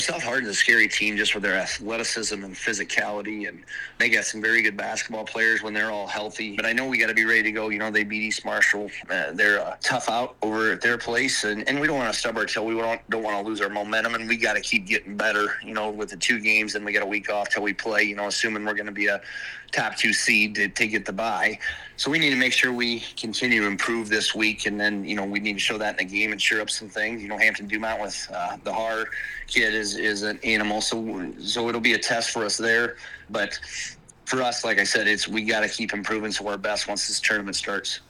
South Hard's a scary team just with their athleticism and physicality, and they got some very good basketball players when they're all healthy. But I know we got to be ready to go. They beat East Marshall. They're tough out over at their place, and we don't want to stub our toe. We don't want to lose our momentum, and we got to keep getting better. With the 2 games, and we got a week off till we play. Assuming we're going to be a top 2 seed to get the bye. So we need to make sure we continue to improve this week, and then we need to show that in the game and shore up some things. Hampton Dumont with the Har kid is an animal, so it'll be a test for us there. But for us, like I said, we got to keep improving so we're best once this tournament starts.